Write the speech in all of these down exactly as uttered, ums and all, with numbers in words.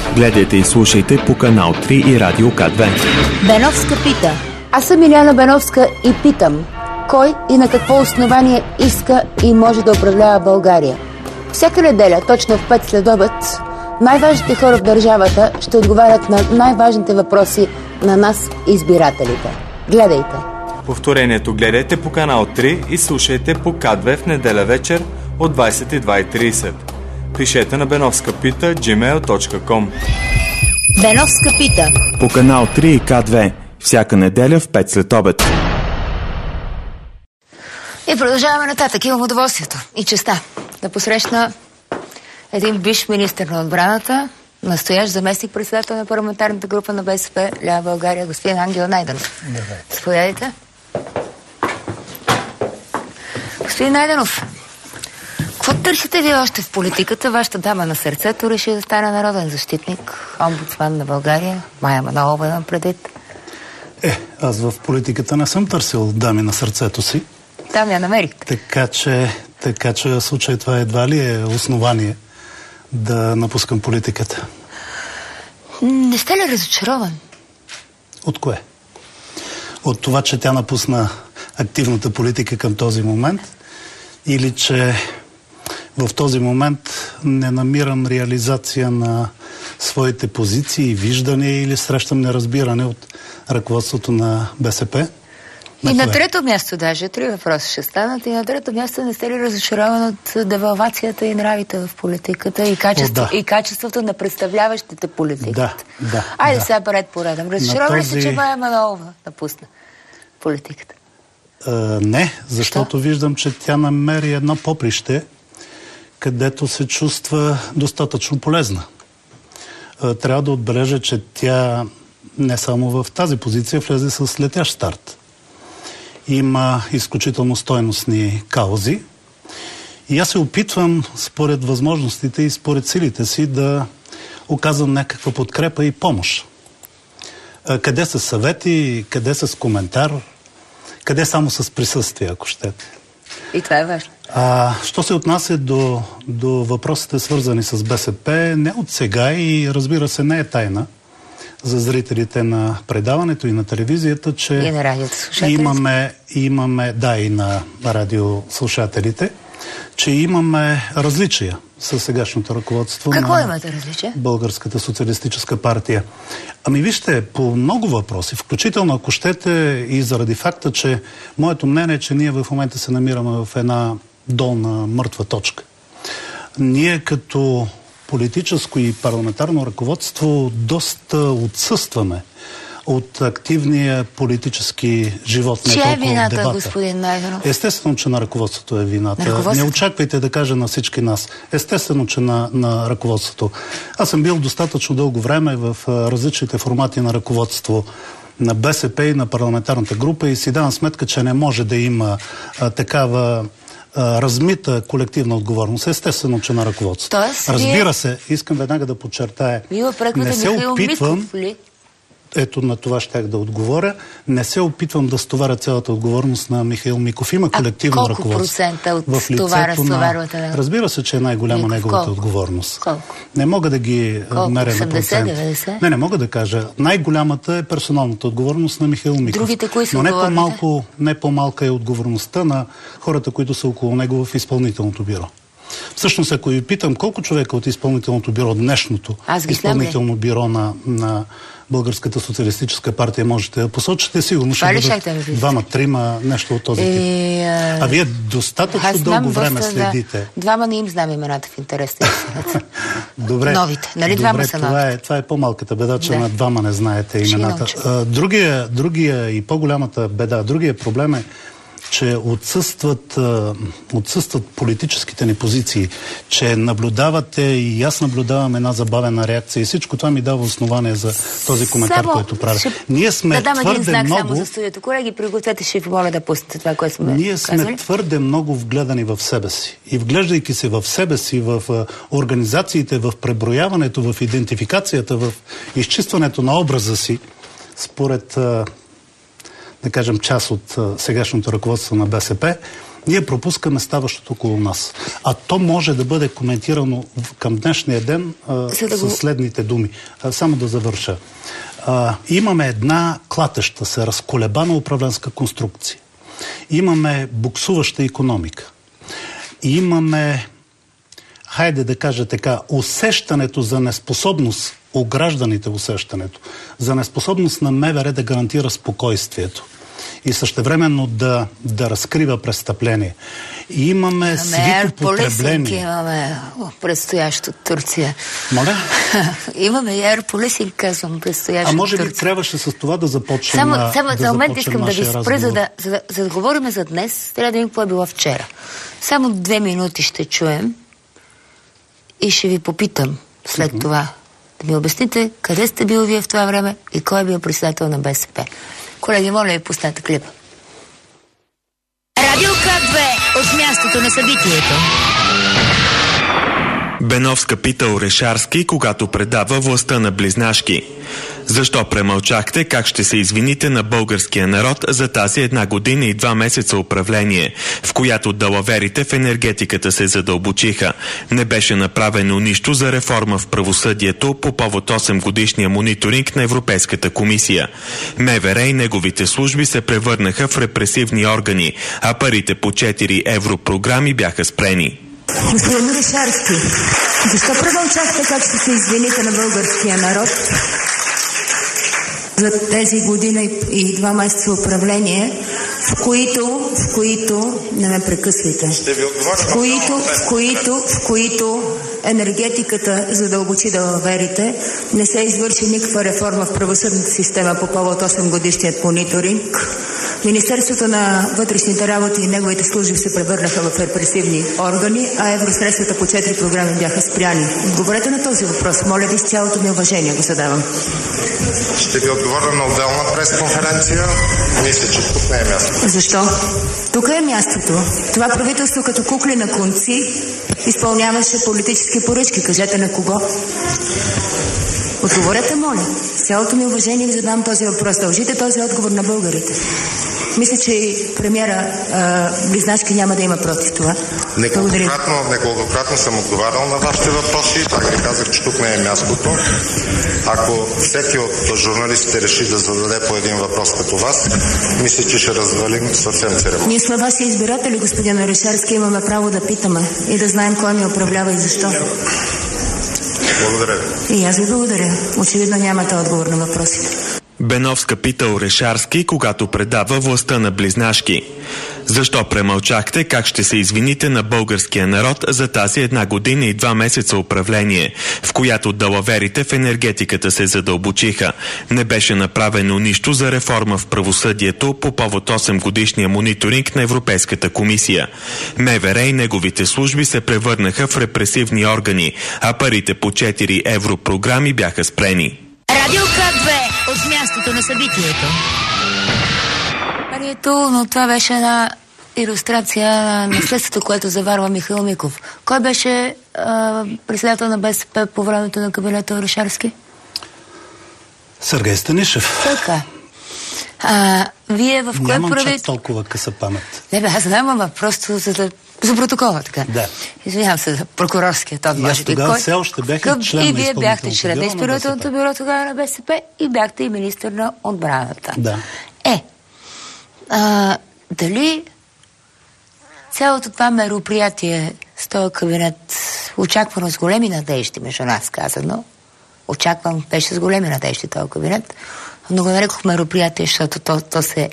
Гледайте и слушайте по канал три и Радио К две. Беновска пита. Аз съм Илияна Беновска и питам, кой и на какво основание иска и може да управлява България? Всяка неделя, точно в пет следобед, най-важните хора в държавата ще отговарят на най-важните въпроси на нас, избирателите. Гледайте! Повторението гледайте по канал три и слушайте по К две в неделя вечер от двадесет и две и тридесет. Пишете на беновска пита джи мейл точка ком. Беновска пита. По канал три и К две. Всяка неделя в пет след обед. И продължаваме нататък. Имам удоволствието и честа да посрещна един бивш министър на отбраната, настоящ заместник председател на парламентарната група на БСП Лява България, господин Ангел Найденов. Заповядайте. Господин Найденов, какво търсите ви още в политиката? Вашата дама на сърцето реши да стане народен защитник, омбудсман на България, Мая Манолова имам предвид. Е, аз в политиката не съм търсил дами на сърцето си. Там я намерихте. Така че, така че в случай това едва ли е основание да напускам политиката. Не сте ли разочарован? От кое? От това, че тя напусна активната политика към този момент, или че в този момент не намирам реализация на своите позиции и виждания, или срещам неразбиране от ръководството на БСП? И на трето място даже, три въпроса ще станат, и на трето място не сте ли разочарован от девалвацията и нравите в политиката и, качество, О, да. и качеството на представляващите политиката? Да, да. Айде да. сега паред поредом. Разочарован ли този... се, че Мая Манолова напусна политиката? А, не, защото Що? виждам, че тя намери едно поприще, където се чувства достатъчно полезна. А, трябва да отбележа, че тя не само в тази позиция влезе с летящ старт. Има изключително стойностни каузи и аз се опитвам според възможностите и според силите си да оказвам някаква подкрепа и помощ. Къде с съвети, къде с коментар, къде само с присъствие, ако щете. И това е важно. А, що се отнася до, до въпросите, свързани с БСП, не от сега и разбира се не е тайна за зрителите на предаването и на телевизията, че и на радиослушателите. Имаме, имаме, да, и на радиослушателите, че имаме различия със сегашното ръководство. Какво на имате различия? Българската социалистическа партия. Ами вижте, по много въпроси, включително ако щете и заради факта, че моето мнение е, че ние в момента се намираме в една долна мъртва точка. Ние като политическо и парламентарно ръководство доста отсъстваме от активния политически живот. Че е вината, господин Найденов? Естествено, че на ръководството е вината. Ръководството? Не очаквайте да кажа на всички нас. Естествено, че на, на ръководството. Аз съм бил достатъчно дълго време в различните формати на ръководство на БСП и на парламентарната група и си давам сметка, че не може да има а, такава размита колективна отговорност. Естествено, че на ръководството. Тоест, Разбира вие... се, искам веднага да подчертая. Вие опреквате не се Михаил опитвам, Миков ли? Ето на това щях да отговоря. Не се опитвам да стоваря цялата отговорност на Михаил Миков. Има колективно а ръководство. процента от в това разтоварвате на... на... Разбира се, че е най-голяма Миков, неговата колко? отговорност. Колко? Не мога да ги колко? меря на процент. деветдесет? Не, не мога да кажа. Най-голямата е персоналната отговорност на Михаил Миков. Другите кои са Но не отговорните? по-малко, не по-малка е отговорността на хората, които са около него в изпълнителното бюро. Всъщност, ако ви питам колко човека от изпълнителното бюро, днешното изпълнително бюро на, на Българската социалистическа партия можете да посочите, сигурно ще бъдат двама, трима, нещо от този тип. И, а... а вие достатъчно дълго време следите. Да. Двама не им знам имената в интерес. Добре. Новите. Нали Добре, двама са това новите? Е, това е по-малката беда, че да. на двама не знаете имената. А, другия, другия и по-голямата беда, другия проблем е, че отсъстват, отсъстват политическите ни позиции, че наблюдавате и аз наблюдавам една забавена реакция и всичко това ми дава основание за този коментар, само, който правя. Ще... Ние сме да дам твърде един знак много... само за студиото. Колеги, пригответе, ще ви моля да пуснете това, което сме Ние сме казали. твърде много вгледани в себе си. И вглеждайки се в себе си, в организациите, в преброяването, в идентификацията, в изчистването на образа си, според... да кажем, част от сегашното ръководство на БСП, Ние пропускаме ставащото около нас. А то може да бъде коментирано към днешния ден а, да с го... следните думи. А, само да завърша. А, имаме една клатеща се, разколебана управленска конструкция. Имаме буксуваща икономика. Имаме, хайде да кажа така, усещането за неспособност, у гражданите усещането, за неспособност на МВР да гарантира спокойствието и същевременно да, да разкрива престъпление. И имаме свито потребление. Имаме предстоящо Турция. Моля? Имаме ерполесинг, казвам, предстоящо. А може би трябваше с това да започнем. Само, само да за момент искам да ви спра, за да, за, да, за да говорим за днес, трябва да видим какво е било вчера. Само две минути ще чуем и ще ви попитам след mm-hmm. това да ми обясните къде сте бил вие в това време и кой е бил председател на БСП. Колеги, моля ви, пуснете клипа. Радио К две от мястото на събитието. Беновска пита Орешарски, когато предава властта на близнашки. Защо премълчахте как ще се извините на българския народ за тази една година и два месеца управление, в която далаверите в енергетиката се задълбочиха? Не беше направено нищо за реформа в правосъдието по повод осем годишния мониторинг на Европейската комисия. МВР и неговите служби се превърнаха в репресивни органи, а парите по четири европрограми бяха спрени. Господин Орешарски, защо премълчахте как ще се извините на българския народ за тези година и, и два месеца управление, в които, в които, не ме прекъсвайте, в които, в които, в които енергетиката задълбочи далаверите, не се извърши никаква реформа в правосъдната система по повод осем годишният мониторинг. Министерството на вътрешните работи и неговите служби се превърнаха в репресивни органи, а евросредствата по четири програми бяха спряни. Отговорете на този въпрос. Моля ви, с цялото ми уважение го задавам. Ще ви отговоря на отделна пресконференция. Мисля, че тук не е мястото. Защо? Тук е мястото. Това правителство като кукли на конци изпълняваше политически поръчки. Кажете на кого? Отговорете, моля. С цялото ми уважение ви задам този въпрос. Дължите този отговор на българите. Мисля, че и премиера Близнашки няма да има против това. Неколкократно, неколкократно съм отговарял на вашите въпроси. Така ви казах, че тук не е мястото. Ако всеки от журналистите реши да зададе по един въпрос като вас, мисля, че ще развалим съвсем церемонно. Ние сме ваши избиратели, господин Орешарски, имаме право да питаме и да знаем кой ни управлява и защо. Благодаря. И аз ви благодаря. Очевидно нямате отговор на въпросите. Беновска пита Орешарски, когато предава властта на близнашки. Защо премълчахте как ще се извините на българския народ за тази една година и два месеца управление, в която далаверите в енергетиката се задълбочиха? Не беше направено нищо за реформа в правосъдието по повод осем годишния мониторинг на Европейската комисия. МВР и неговите служби се превърнаха в репресивни органи, а парите по четири европрограми бяха спрени. Радио К две от мястото на събитието. Марието, но това беше една илюстрация на наследството, което заварва Михаил Миков. Кой беше а, председател на БСП по времето на кабинета Орешарски? Сергей Станишев. Така. А, вие в кое Нямам правителство? чак толкова къса памет. Не бе, аз знам, ама просто за, да, за протокола, така. Да. Извинявам се за прокурорския тон. Аз тогава все още бях член и на вие бяхте член на изпълнителното изпълнителното бюро тогава на БСП и бяхте и министър на отбраната. Да. Е, а, дали цялото това мероприятие с този кабинет, очаквано с големи надежди, между нас казано, очаквам, беше с големи надежди този кабинет, но го нарекох мероприятие, защото то, то се,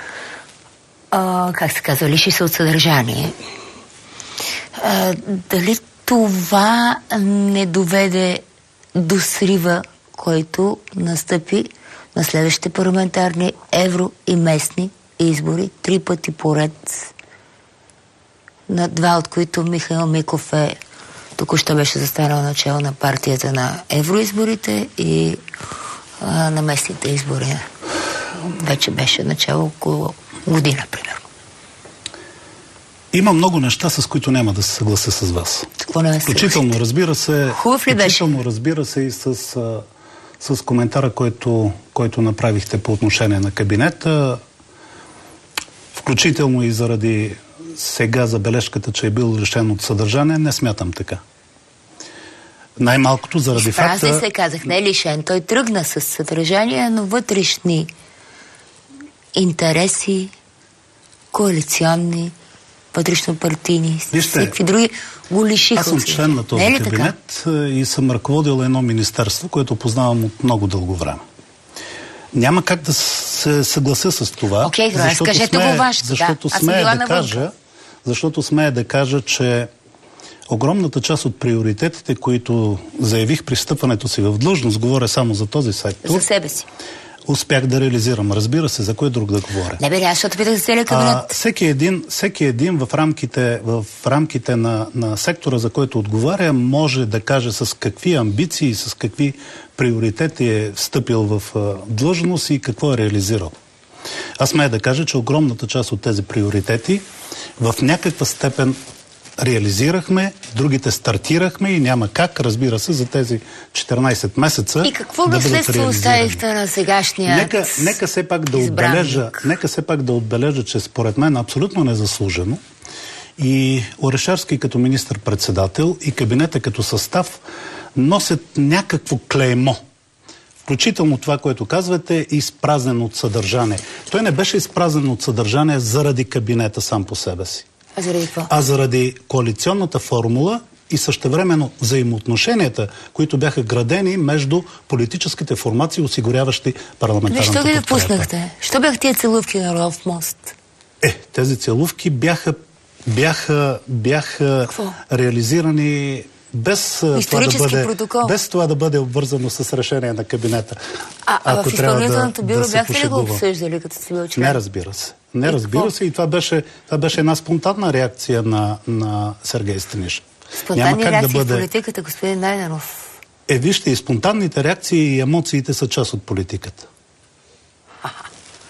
а, как се казва, лиши се от съдържание. А, дали това не доведе до срива, който настъпи на следващите парламентарни евро и местни избори, три пъти поред, на два от които Михаил Миков е току-що беше застанал начало на партията на евроизборите и а, на местните избори. Вече беше начало около година, примерно. Има много неща, с които няма да се съглася с вас. Какво не включително, разбира се, Хубав ли беше? Включително, разбира се, и с, а, с коментара, който, който направихте по отношение на кабинета, включително и заради сега забележката, че е бил лишен от съдържание, не смятам така. Най-малкото заради Изпразни факта... се казах, не лишен. Той тръгна с съдържание, но вътрешни интереси, коалиционни, вътрешно-партийни, всеки други го лишиха. Аз съм член на този кабинет така? И съм ръководил едно министерство, което познавам от много дълго време. Няма как да се съглася с това, okay, защото, скажете смея, го вашето, защото, да. смея да кажа, защото смея да кажа, че огромната част от приоритетите, които заявих при стъпването си в длъжност, говоря само за този сектор. За себе си. Успях да реализирам. Разбира се, за кой друг да говоря. Не бе, аз ще питах за целия кабинет. А, всеки един, всеки един в рамките, в рамките на, на сектора, за който отговаря, може да каже с какви амбиции, с какви приоритети е встъпил в а, длъжност и какво е реализирал. Аз смея да кажа, че огромната част от тези приоритети в някаква степен реализирахме, другите стартирахме и няма как, разбира се, за тези четиринайсет месеца. И какво да наследство оставихте на сегашния нека, нека все пак да отбележа, нека все пак да отбележа, че според мен абсолютно незаслужено и Орешарски като министър-председател и кабинета като състав носят някакво клеймо. Включително това, което казвате, изпразнен от съдържание. Той не беше изпразнен от съдържание заради кабинета сам по себе си. А заради какво? А заради коалиционната формула и същевременно взаимоотношенията, които бяха градени между политическите формации, осигуряващи парламентарната подкрепа. Защо ги допуснахте? Що бях тия целувки на Орлов мост? Е, тези целувки бяха, бяха, бяха реализирани без това, да бъде, без това да бъде обвързано с решение на кабинета. А, а в изпълнителното бюро да бяхте ли го обсъждали, като сте бил човек? Не, разбира се. Не, разбира се. И това беше, това беше една спонтанна реакция на, на Сергей Станишев. Спонтанни реакции да бъде... в политиката, господин Найденов. Е, вижте, и спонтанните реакции и емоциите са част от политиката. Аха.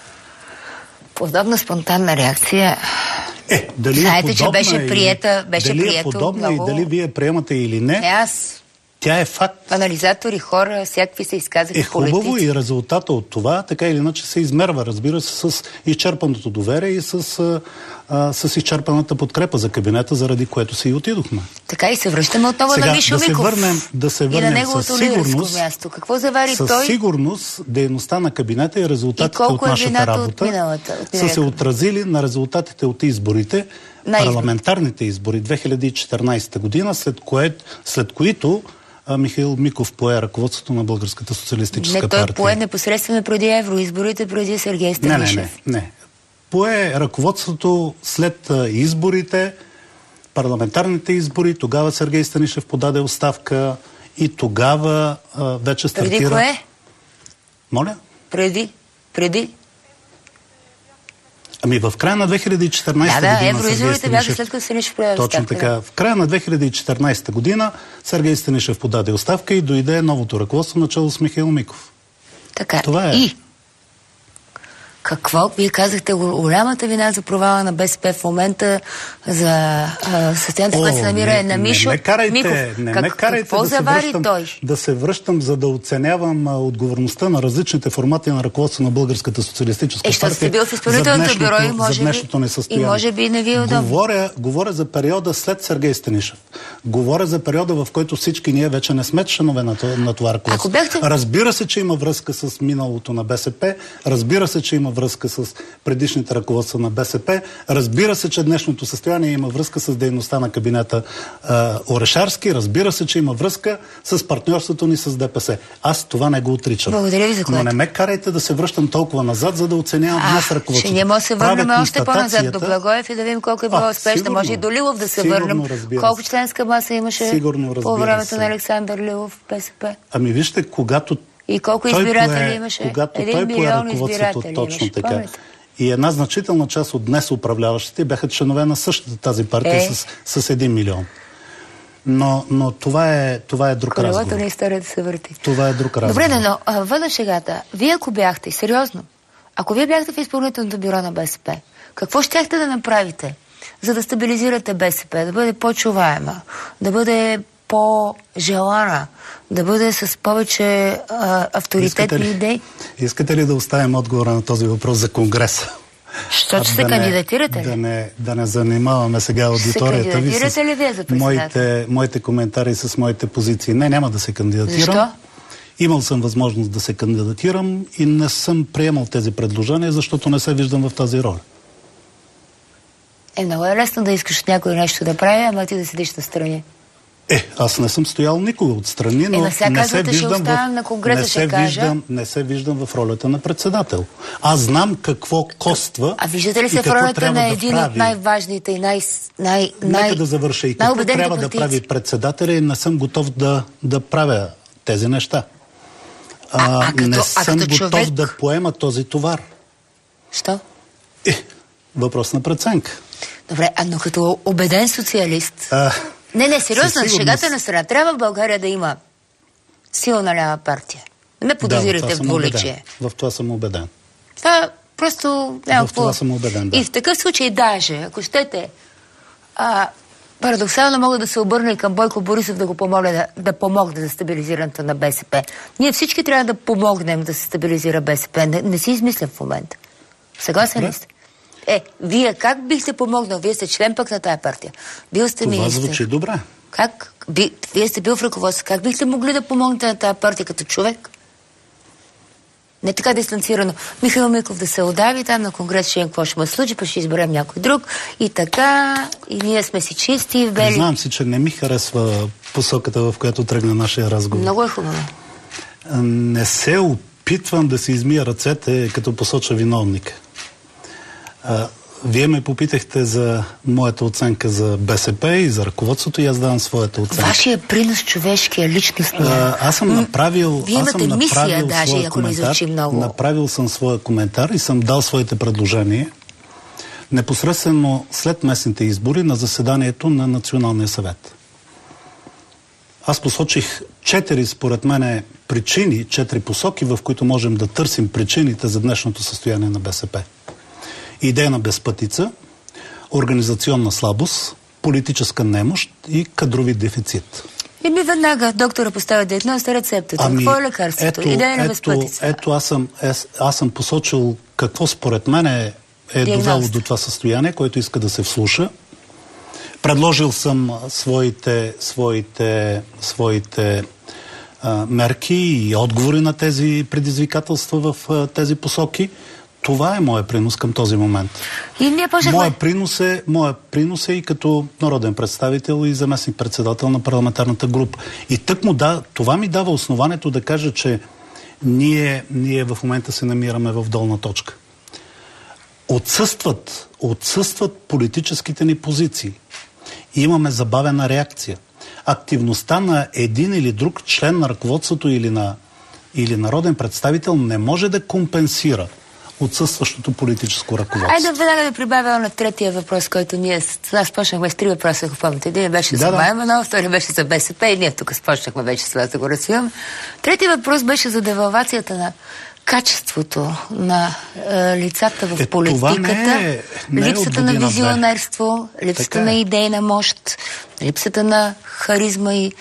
Подобна спонтанна реакция... Е, дали знаете, е че беше приета, беше дали прието е подобна много... и дали вие приемате или не, не аз. Тя е факт. Анализатори, хора, всякакви се изказаха е хубаво политици. И резултата от това, така или иначе, се измерва, разбира се, с изчерпаното доверие и с, а, с изчерпаната подкрепа за кабинета, заради което си и отидохме. Така и се връщаме отново сега, на Мишо да Миков. Се върнем, да се върнем и на неговото лидерско място. Какво завари със той? Със сигурност дейността на кабинета и резултатите и от нашата работа от миналата, от са се отразили на резултатите от изборите, на парламентарните избори две хиляди и четиринайсета година, след, кое, след които а, Михаил Миков пое ръководството на Българската социалистическа партия. партия. Не, той пое непосредствено преди евроизборите, преди Сергей Станишев. Не, не, не, не. Пое ръководството след а, изборите, парламентарните избори, тогава Сергей Станишев подаде оставка и тогава а, вече стартира... Преди кое? Моля? Преди? Преди? Ами в края на две хиляди и четиринайсета да, да, година... евроизборите бяха след като Станишев подаде точно оставка. Точно така. Да. В края на две хиляди и четиринайсета година Сергей Станишев подаде оставка и дойде новото ръководство начало с Михаил Миков. Така. Това е. И какво? Вие казахте голямата вина за провала на БСП в момента, за състоянието, което се намира е на Мишо не, не карайте, Миков. Не как, ме карайте какво да завари се връщам, той? Да се връщам, за да оценявам а, отговорността на различните формати на ръководство на Българската социалистическа е, партия. Е, сте бил в изпълнителното бюро и може, би, и може би не ви е удобно. Говоря, говоря за периода след Сергей Станишев. Говоря за периода, в който всички ние вече не сме членове на, на това ръководство. Бяхте... Разбира се, че има връзка с миналото на БСП. Разбира се, че има връзка с предишните ръководства на БСП. Разбира се, че днешното състояние има връзка с дейността на кабинета а, Орешарски. Разбира се, че има връзка с партньорството ни с ДПС. Аз това не го отричам. Благодаря ви за което. Но не ме карайте да се връщам толкова назад, за да оценявам днес ръководството. Ще ние може да се върнем още по-назад до Благоев и да видим колко е било успешно. Може и до Лилов да се върнем. Колко членска маса имаше сигурно, по времето се. на Александър Лилов в БСП? Ами вижте, когато и колко избиратели пое, имаше? Когато Един той пое ръководството точно имаше, така. Помните? И една значителна част от днес управляващите бяха членове на същата тази партия е. с, с един милион. Но, но това, е, това е друг разговор. Колелото на историята се върти. Това е друг разговор. Добре, но а, вън на шегата. Вие ако бяхте, сериозно, ако вие бяхте в изпълнителното бюро на БСП, какво щяхте да направите, за да стабилизирате БСП, да бъде по-чуваема, да бъде по-желана, да бъде с повече а, авторитетни искате ли, идеи? Искате ли да оставим отговора на този въпрос за Конгреса? Що ще се кандидатирате ли? Да не, да не занимаваме сега аудиторията ви с ли вие за моите, моите коментари с моите позиции. Не, няма да се кандидатирам. Защо? Имал съм възможност да се кандидатирам и не съм приемал тези предложения, защото не се виждам в тази роля. Е, много е лесно да искаш някой нещо да прави, ама ти да седиш настрани. Е, аз не съм стоял никога отстрани, но е, сега не се виждам в, на конгреса, не, се виждам, не се виждам в ролята на председател. Аз знам какво коства. А виждате ли се в ролята на един да от най-важните и най... най, най Нека да завърша. И какво трябва политици. Да прави председателя и не съм готов да, да правя тези неща. А, а, а като, не а, съм като готов човек... да поема този товар. Що? Е, въпрос на преценка. Добре, а но като убеден социалист... А, не, не, сериозно, шегата на страна. Трябва в България да има силна лява партия. Не ме подозирайте да, в двуличие. В това съм убеден. Това просто... В това по... съм убеден, да. И в такъв случай даже, ако щете, а, парадоксално мога да се обърна и към Бойко Борисов да го помоля да, да помогне за стабилизирането на БСП. Ние всички трябва да помогнем да се стабилизира БСП. Не, не си измислям в момента. Съгласен ли сте? Е, вие как бихте помогнал? Вие сте член пък на тая партия. Бил сте това министър. звучи добре. Как? Би, вие сте бил в ръководство. Как бихте могли да помогнете на тая партия като човек? Не така дистанцирано. Михаил Миков да се отдави там на конгрес, ще какво ще му случи, па ще изберем някой друг. И така, и ние сме си чисти и бели. Знам си, че не ми харесва посоката, в която тръгна нашия разговор. Много е хубаво. Не се опитвам да си измия ръцете, като посоча виновника. А, вие ме попитахте за моята оценка за БСП и за ръководството и аз давам своята оценка. Вашия принос човешкия, личностния. Аз съм направил, Вие аз съм имате мисия, направил даже, своя ако не звучи много. Направил съм своя коментар и съм дал своите предложения непосредствено след местните избори на заседанието на Националния съвет. Аз посочих четири, според мене, причини, четири посоки, в които можем да търсим причините за днешното състояние на БСП. Идейна безпътица, организационна слабост, политическа немощ и кадрови дефицит. И ми веднага доктора поставя диагноз на рецептата. Ами, какво е лекарството? Ето, Идейна ето, безпътица. ето аз, съм, аз, аз съм посочил какво според мен е, е довело до това състояние, което иска да се вслуша. Предложил съм своите, своите, своите а, мерки и отговори на тези предизвикателства в а, тези посоки. Това е моят принос към този момент. И ние почнахме... Моя принос е, моя принос е и като народен представител и заместник председател на парламентарната група. И тъкмо да, това ми дава основанието да кажа, че ние, ние в момента се намираме в долна точка. Отсъстват, отсъстват политическите ни позиции. И имаме забавена реакция. Активността на един или друг член на ръководството или, на, или народен представител не може да компенсира отсъстващото политическо ръководство. Айде веднага да прибавя на третия въпрос, който ние с нас почнахме с три въпроса, ако помните. Един беше да, за да. Мая Манолова, втори беше за БСП и ние тук спочнахме вече с вас да го развиваме. Третия въпрос беше за девалвацията на качеството на е, лицата в е, политиката, не е, не липсата е на визионерство, липсата така на е. идейна мощ, липсата на харизма и е,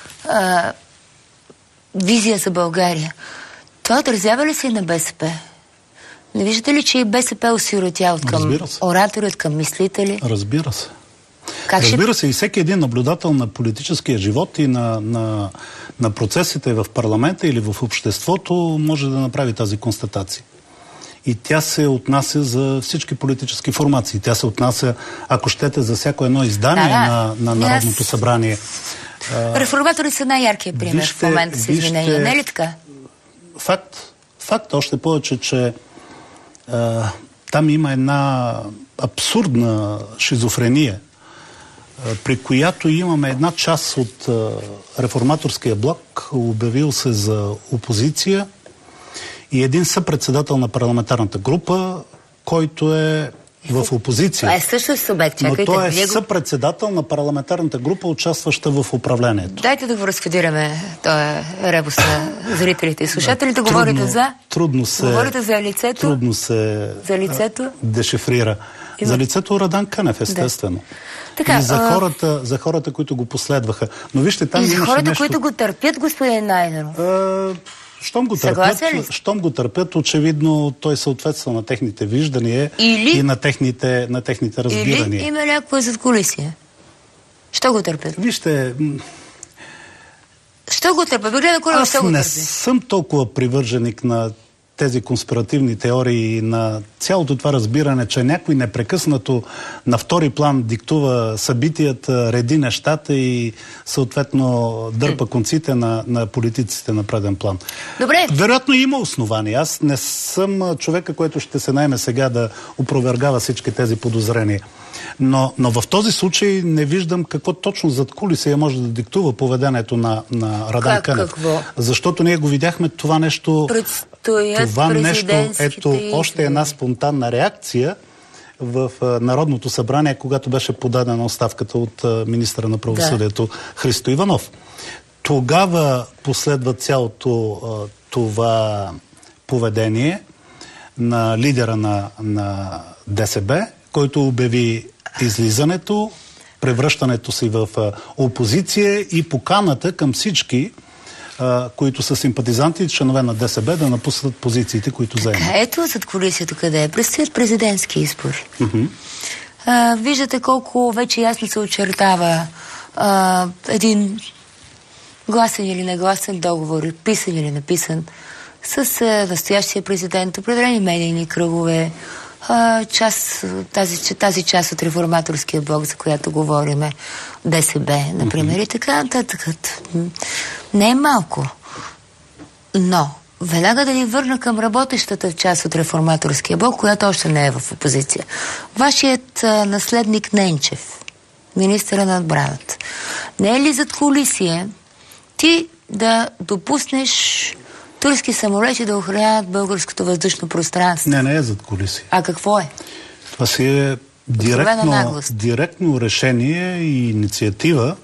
визия за България. Това отразява ли се и на БСП? Не виждате ли, че и БСП осиротя от към оратори, от към мислители? Разбира се. Как Разбира ще... се, и всеки един наблюдател на политическия живот и на, на, на процесите в парламента или в обществото може да направи тази констатация. И тя се отнася за всички политически формации. Тя се отнася, ако щете, за всяко едно издание да, да. на, на Народното Аз... събрание. Реформатори са най-яркия пример вижте, в момента с извинения. Не е ли така? Факт. Факт, още повече, че а, там има една абсурдна шизофрения, а, при която имаме една част от а, реформаторския блок, обявил се за опозиция, и един съпредседател на парламентарната група, който е в опозиция. Това е също субект, чакайте. Но той е Вие... съпредседател на парламентарната група, участваща в управлението. Дайте да го разкодираме, този ребус на зрителите и слушателите. Трудно, говорите за... Трудно се... Говорите за лицето? Трудно се... За лицето? Дешифрира. Има... За лицето Радан Кънев, естествено. Да. Така, и за, а... хората, за хората, които го последваха. Но вижте, там и за хората, нещо... които го търпят, господин Найденов. А... щом го търпят, щом го търпят, очевидно той съответства на техните виждания или, и на техните, на техните разбирания. Или има някаква задкулисие? Що го търпят? Вижте... Що го търпят? Гледа, коли, Аз що го не търпят? съм толкова привърженик на тези конспиративни теории, на цялото това разбиране, че някой непрекъснато на втори план диктува събитията, реди нещата и съответно дърпа конците на, на политиците на преден план. Добре. Вероятно има основания. Аз не съм човека, който ще се наеме сега да опровергава всички тези подозрения. Но, но в този случай не виждам какво точно зад кулисия може да диктува поведението на, на Радан Кънев. Какво? Защото ние го видяхме това нещо... Предстоят това нещо, ето, избори. още една спонтанна реакция в а, Народното събрание, когато беше подадена оставката от а, министъра на правосъдието да. Христо Иванов. Тогава последва цялото а, това поведение на лидера на, на ДСБ, който обяви излизането, превръщането си в а, опозиция и поканата към всички, а, които са симпатизанти и членове на ДСБ, да напуснат позициите, които заемат. Ето зад кулисието къде е. Предстоят президентски избори. Uh-huh. А, виждате колко вече ясно се очертава а, един гласен или негласен договор, писан или написан, с а, настоящия президент, определени медийни кръгове, а, част, тази, тази част от реформаторския блок, за която говориме, ДСБ, например, mm-hmm. и така нататък. Не е малко. Но, веднага да ни върна към работещата част от реформаторския блок, която още не е в опозиция. Вашият а, наследник Ненчев, министъра на отбраната, не е ли зад кулисие ти да допуснеш турски самолети да охраняват българското въздушно пространство? Не, не е зад кулисие. А какво е? Това си е директно, директно решение и инициатива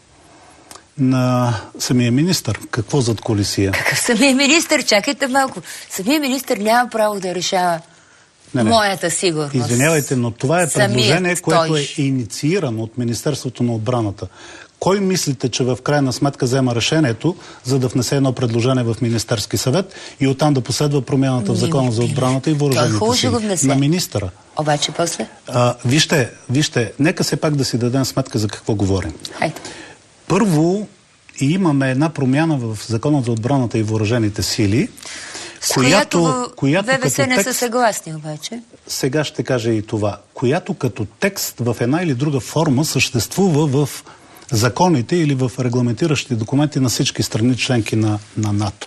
на самия министър. Какво зад кулисие? Какъв самия министър? Чакайте малко. Самия министър няма право да решава не, не. моята сигурност. Извинявайте, но това е предложение, което е инициирано от Министерството на отбраната. Кой мислите, че в крайна сметка взема решението, за да внесе едно предложение в Министерски съвет и оттам да последва промяната в Закона за отбраната и въоръжените сили? На министъра. Обаче после? А, вижте, вижте, нека се пак да си дадем сметка за какво говорим. Хайде. Първо, имаме една промяна в Закона за отбраната и въоръжените сили, с която, която ВВС не текст, са съгласни обаче. Сега ще кажа и това. Която като текст в една или друга форма съществува в законите или в регламентиращи документи на всички страни членки на, на НАТО.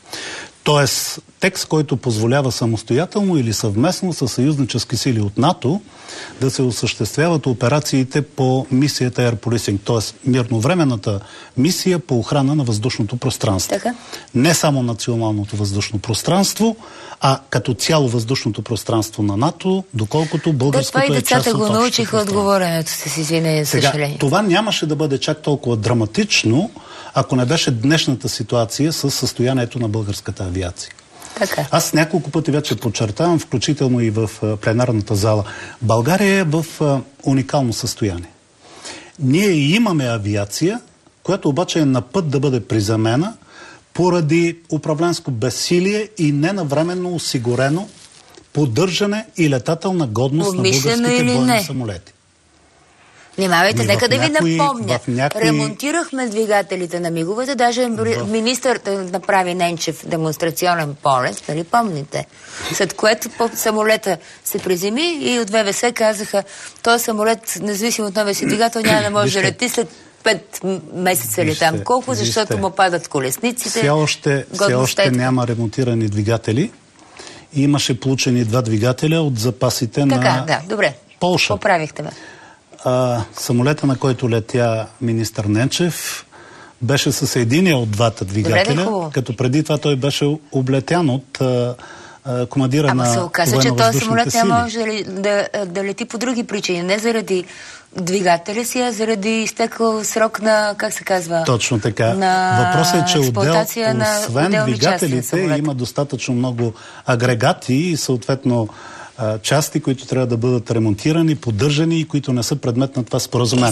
Тоест, текст, който позволява самостоятелно или съвместно с съюзнически сили от НАТО да се осъществяват операциите по мисията Air Policing, т.е. мирновременната мисия по охрана на въздушното пространство. Така. Не само националното въздушно пространство, а като цяло въздушното пространство на НАТО, доколкото българското да, е част от общото пространство. Това и децата го научиха от говоренето си, с извинение, съжаление. Това нямаше да бъде чак толкова драматично, ако не беше днешната ситуация с състоянието на българската авиация. Така. Аз няколко пъти вече подчертавам, включително и в пленарната зала. България е в уникално състояние. Ние имаме авиация, която обаче е на път да бъде приземена поради управленско безсилие и ненавременно осигурено поддържане и летателна годност Умишлено на българските бойни не? самолети. Внимавайте, нека да някои, ви напомня. някои... Ремонтирахме двигателите на миговете, даже в... министър да направи Ненчев демонстрационен полет, нали помните? След което по самолета се приземи и от ВВС казаха, този самолет, независимо от новия си двигател, няма да може да лети след пет месеца ли там. Колко? Защото вижте, му падат колесниците. Все още, все още няма ремонтирани двигатели. Имаше получени два двигателя от запасите така, на да, добре. Полша. Поправихте ме. А, самолета, на който летя министър Ненчев, беше с единия от двата двигателя, добре, като преди това той беше облетян от а, а, командира Ама на се оказа, че този самолет няма може да, да, да лети по други причини. Не заради двигателя си, а заради изтекал срок на, как се казва? Точно така. Въпросът е, че отдел, освен двигателите има достатъчно много агрегати и съответно части, които трябва да бъдат ремонтирани, поддържани и които не са предмет на това споразумение.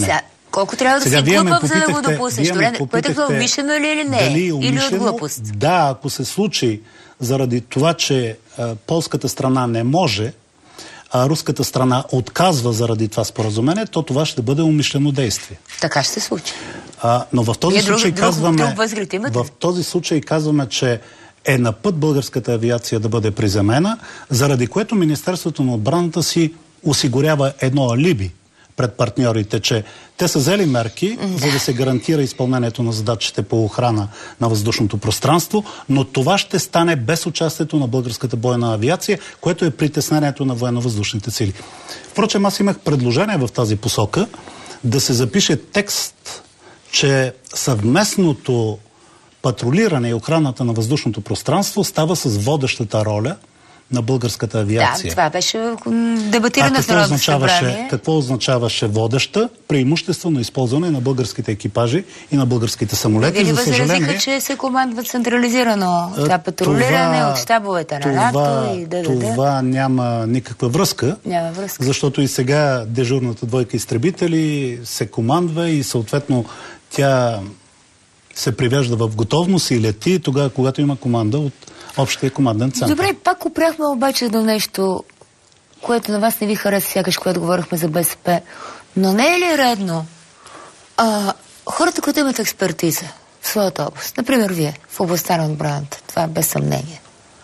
Колко трябва да Сега, си глупав, за да го допуснеш? Което е умишлено ли или не? Дали или от глупост? Да, ако се случи заради това, че а, полската страна не може, а руската страна отказва заради това споразумение, то това ще бъде умишлено действие. Така ще се случи. А, но в този, случай друг, казваме, друг в този случай казваме, че е на път българската авиация да бъде приземена, заради което Министерството на отбраната си осигурява едно алиби пред партньорите, че те са взели мерки, да. за да се гарантира изпълнението на задачите по охрана на въздушното пространство, но това ще стане без участието на българската бойна авиация, което е притеснението на военно-въздушните сили. Впрочем, аз имах предложение в тази посока да се запише текст, че съвместното патрулиране и охраната на въздушното пространство става с водещата роля на българската авиация. Да, това беше дебатирано в Народното събрание. Какво означаваше водеща? Преимуществено използване на българските екипажи и на българските самолети. Вие ли възразиха, че се командва централизирано това патрулиране от щабовете на НАТО и ДДД? Това няма никаква връзка. Няма връзка. Защото и сега дежурната двойка изтребители се командва и съответно тя се привежда в готовност и лети тогава, когато има команда от общия команден център. Добре, пак опряхме обаче до нещо, което на вас не ви хареса сякаш, когато говорихме за БСП. Но не е ли редно а, хората, които имат експертиза в своята област, например вие, в областта на отбраната, това е без съмнение,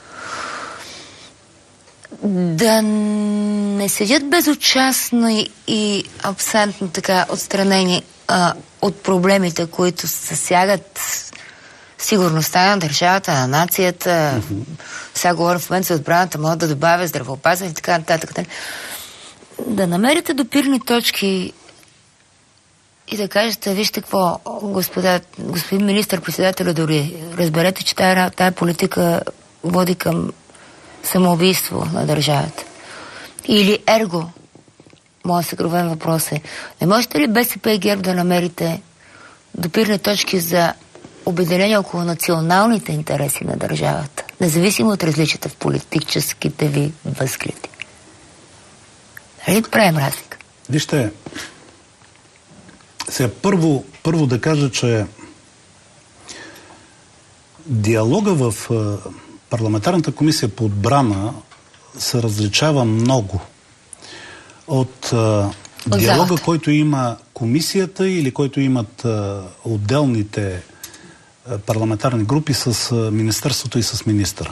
да не седят безучастно и, и абсентно така отстранени а, от проблемите, които засягат сигурността на държавата, на нацията. Mm-hmm. Сега говорим в момента за отбраната, мога да добавя здравеопазване и така нататък. Да намерите допирни точки и да кажете, вижте какво, господа, господин министър-председател, дори разберете, че тая, тая политика води към самоубийство на държавата. Или ерго, моят съкровен въпрос е, не можете ли БСП и ГЕРБ да намерите допирни точки за обединение около националните интереси на държавата, независимо от различията в политическите ви възгледи? Нали правим разлика? Вижте, сега първо, първо да кажа, че диалога в парламентарната комисия по отбрана се различава много от, от диалога, залата, който има комисията или който имат отделните парламентарни групи с Министерството и с министъра.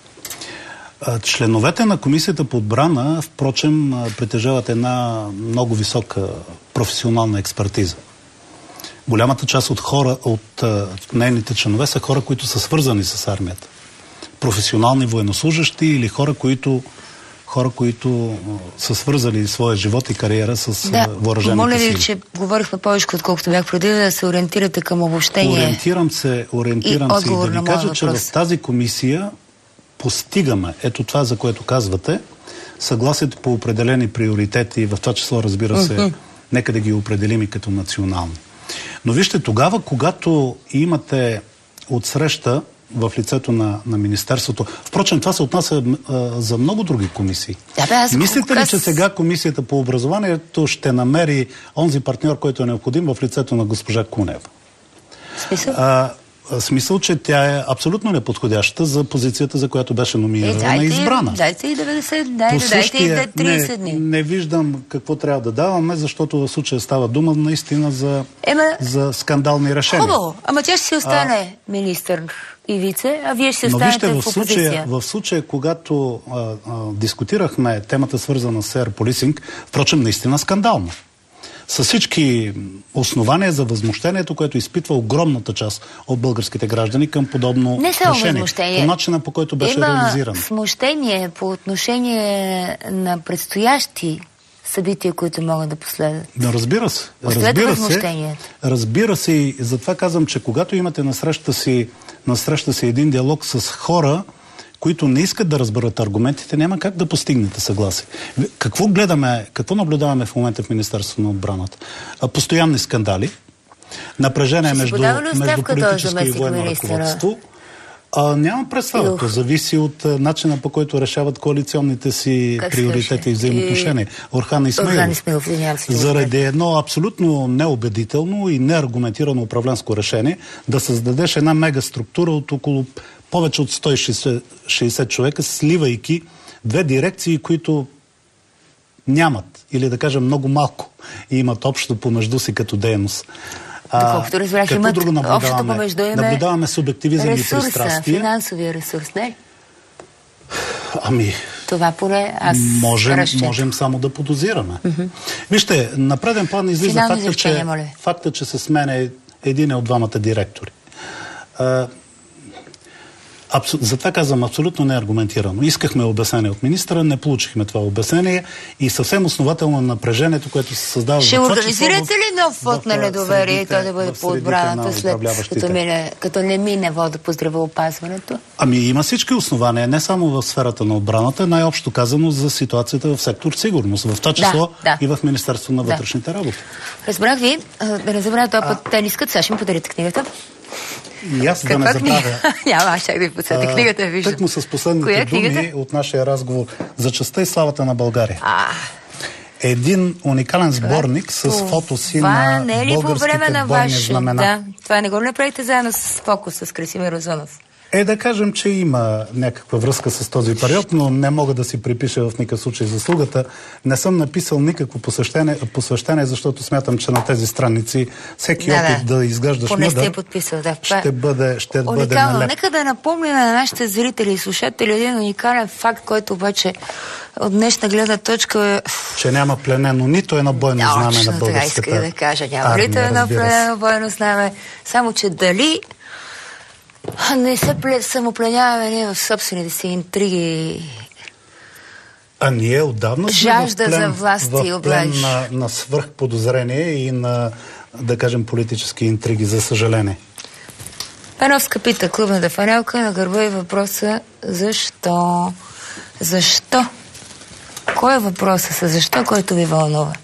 Членовете на комисията по отбрана, впрочем, притежават една много висока професионална експертиза. Голямата част от хора, от нейните членове са хора, които са свързани с армията. Професионални военнослужащи или хора, които хора, които са свързали своя живот и кариера с да, въоръжените моля сили. ви, че говорихме повече, отколкото бях преди, да се ориентирате към обобщение. Ориентирам се, ориентирам и се и да ви кажа, въпрос. Че в тази комисия постигаме, ето това, за което казвате, съгласието по определени приоритети, в това число, разбира се, mm-hmm. нека да ги определим и като национални. Но вижте, тогава, когато имате отсреща в лицето на, на Министерството. Впрочем, това се отнася а, за много други комисии. Да, бе, аз мислите ли, че сега Комисията по образованието ще намери онзи партньор, който е необходим в лицето на госпожа Кунева? Смисъл? А, смисъл, че тя е абсолютно неподходяща за позицията, за която беше номинирана е, и избрана. Дайте и деветдесет, дай, дайте и тридесет дни. Не, не виждам какво трябва да даваме, защото в случая става дума наистина за, Ема, за скандални решения. Хубаво, ама тя ще си остане а, министър и вице, а вие ще останете в опозиция. В случая, в случая, когато а, а, дискутирахме темата, свързана с Air Policing, впрочем, наистина скандално. С всички основания за възмущението, което изпитва огромната част от българските граждани към подобно не само решение. Възмущение. По начина, по който беше Има реализирано. Има смущение по отношение на предстоящи събития, които могат да последват. Да, разбира се. Разбира се, разбира се и затова казвам, че когато имате насреща си, насреща си един диалог с хора, които не искат да разберат аргументите, няма как да постигнете съгласие. Какво гледаме, какво наблюдаваме в момента в Министерството на отбраната? Постоянни скандали, напрежение между, между политическо и военно ръководство. А, нямам представа. То зависи от а, начина, по който решават коалиционните си как приоритети и взаимоотношения. И... Орхан Исмаилов. Орхан Исмаилов, се, заради едно абсолютно неубедително и неаргументирано управленско решение да създадеш една мегаструктура от около повече от сто и шейсет човека, сливайки две дирекции, които нямат, или да кажем много малко, и имат общо помежду си като дейност. Доколкото разбрах, имат общо помежду им наблюдаваме субективизъм и пристрастие. Финансовия ресурс, не? Ами... Това поне аз можем, можем само да подозираме. Mm-hmm. Вижте, на преден план излиза факта, че, факта, че се смене един от двамата директори. А, абсу... Затова казвам абсолютно неаргументирано. Искахме обяснение от министра, не получихме това обяснение и съвсем основателно напрежението, което се създава. Ще организирате ли нов вод на недоверие и той да бъде по отбраната след като, мине, като не мине вода по здравеопазването? Ами има всички основания, не само в сферата на отбраната, най-общо казано за ситуацията в сектор сигурност, в това число да, да. и в Министерство на вътрешните да. работи. Разбрах ви, да не забравя този път, те не искат, сега ще ми подарите книгата. И аз да не забравя. Няма, аз ще да ви подсетя книгата, виждам. Тъкмо с последните думи от нашия разговор за честта и славата на България. А. Един уникален сборник с фото си на не ли българските по време на бойни ваше, знамена. Да, това не го ли направите заедно с Фокус, с Красимир Озонов? Е, да кажем, че има някаква връзка с този период, но не мога да си припиша в никакъв случай заслугата. Не съм написал никакво посвещение, посвещение, защото смятам, че на тези страници всеки да, опит да, да изглеждаш мъдър сте подписал, да. ще бъде, ще бъде налеп. Нека да напомня на нашите зрители и слушатели един уникален факт, който обаче от днешна гледна точка е... Че няма пленено нито едно бойно знаме на българската исках да кажа. Няма нито едно пленено бойно знаме. Само, че дали не се самопленяваме ние в собствените си интриги. А ние отдавна сме жажда в плен, за власт в плен на, на свръхподозрение и на, да кажем, политически интриги, за съжаление. Беновска пита клубната фанелка на гърба и въпроса защо? Защо? Кой е въпросът с защо, който ви вълнува?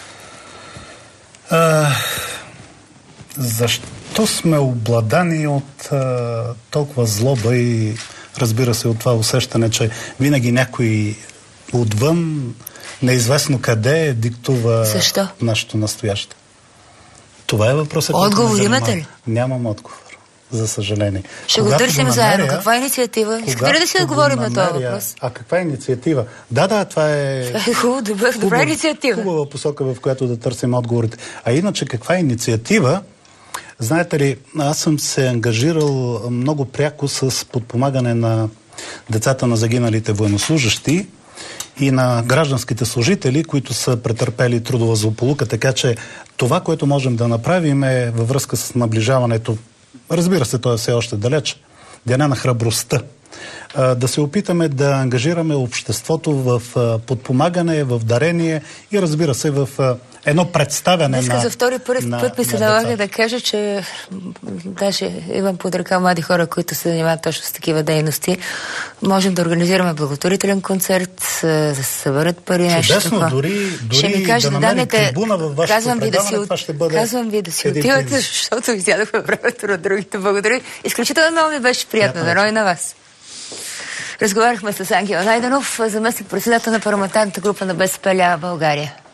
А, защо сме обладани от а, толкова злоба и разбира се от това усещане, че винаги някой отвън, неизвестно къде, диктува защо? Нашето настояще. Това е въпросът. Отговор имате ли? Нямам отговор, за съжаление. Ще го търсим заедно. Каква е инициатива? Искате ли да си отговорим на този въпрос? А каква е инициатива? Да, да, това е... Това е хубаво, добър, хубав, добра инициатива. Хубава посока, в която да търсим отговорите. А иначе каква е инициатива? Знаете ли, аз съм се ангажирал много пряко с подпомагане на децата на загиналите военнослужащи и на гражданските служители, които са претърпели трудова злополука, така че това, което можем да направим е във връзка с наближаването, разбира се, то е все още далеч, деня на храбростта, да се опитаме да ангажираме обществото в подпомагане, в дарение и разбира се в едно представяне Днеска на... за втори път, на, път ми се налага да кажа, че даже имам под ръка млади хора, които се занимават точно с такива дейности. Можем да организираме благотворителен концерт, да се съберат пари, нещо такова. Дори, дори ще ми кажа, да намерим трибуна във вашето казвам ви да си, това ще бъде... Казвам ви да си отивате, защото изядохме времето на другите. Благодаря. Изключително много ми беше приятно. Дано и на вас. Разговаряхме с Ангел Найденов, заместник председател на парламентарната група на БСП лява България.